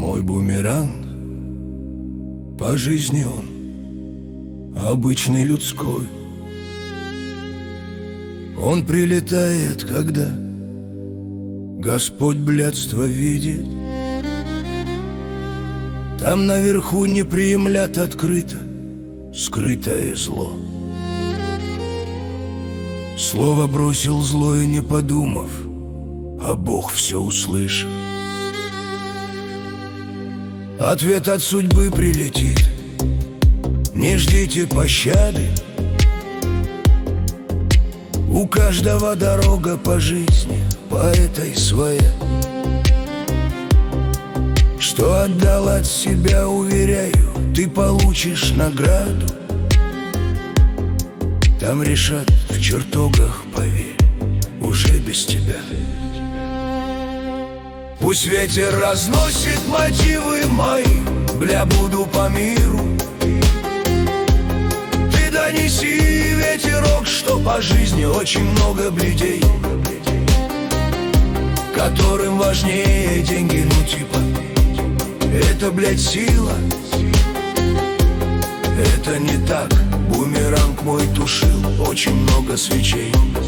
Мой бумеранг, по жизни он обычный людской. Он прилетает, когда Господь блядство видит. Там наверху не приемлят открыто скрытое зло. Слово бросил злое, не подумав, а Бог все услышал. Ответ от судьбы прилетит, не ждите пощады. У каждого дорога по жизни, по этой своя. Что отдал от себя, уверяю, ты получишь награду. Там решат в чертогах, поверь, уже без тебя. Пусть ветер разносит мотивы мои, бля, буду по миру. Ты донеси, ветерок, что по жизни очень много бледей, которым важнее деньги, ну типа это, блядь, сила. Это не так, бумеранг мой тушил очень много свечей.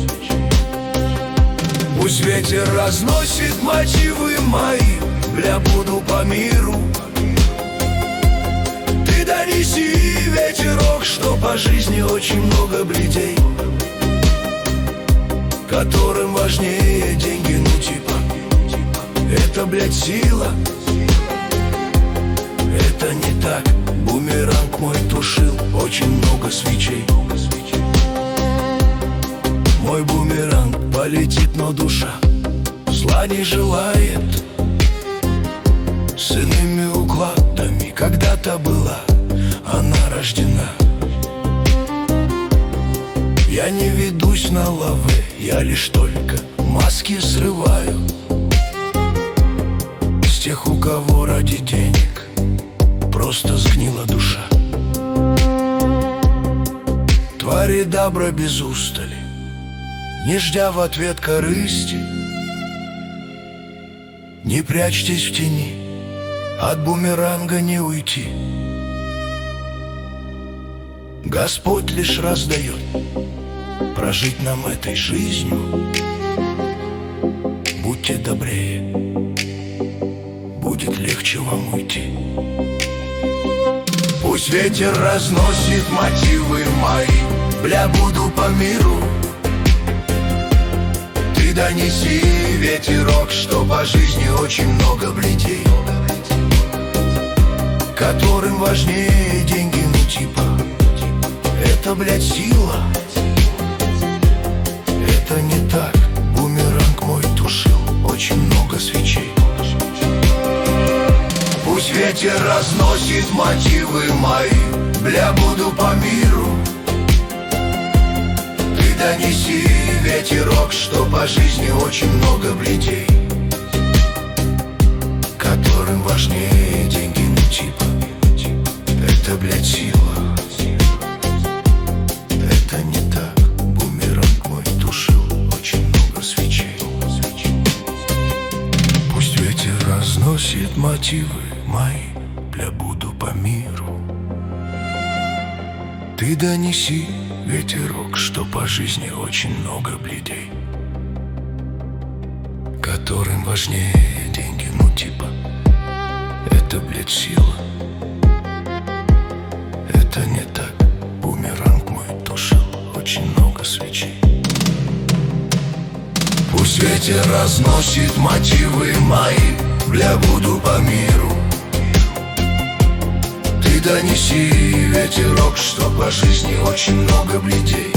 Пусть ветер разносит мотивы мои, бля, буду по миру. Ты донеси, ветерок, что по жизни очень много бледей, которым важнее деньги, ну типа это, блядь, сила. Это не так, бумеранг мой тушил очень много свечей. Мой бумеранг полетит, но душа зла не желает. С иными укладами когда-то была она рождена. Я не ведусь на лавы, я лишь только маски срываю с тех, у кого ради денег просто сгнила душа. Твори добра без устали, не ждя в ответ корысти. Не прячьтесь в тени, от бумеранга не уйти. Господь лишь раздает прожить нам этой жизнью. Будьте добрее, будет легче вам уйти. Пусть ветер разносит мотивы мои, бля, буду по миру. Ты донеси, ветерок, что по жизни очень много бледей, которым важнее деньги, ну типа это, блядь, сила. Это не так, бумеранг мой тушил очень много свечей. Пусть ветер разносит мотивы мои, бля, буду по миру. Ты донеси, ветерок, что по жизни очень много бледей, которым важнее деньги, ну типа это, блядь, сила. Это не так, бумеранг мой тушил очень много свечей. Пусть ветер разносит мотивы мои, бля, буду по миру. Ты донеси, ветерок, что по жизни очень много бледей, которым важнее деньги, ну типа это, блядь, сила. Это не так, бумеранг мой тушил очень много свечей. Пусть ветер разносит мотивы мои, бля, буду по миру. Ты донеси, ветерок, что по жизни очень много бледей,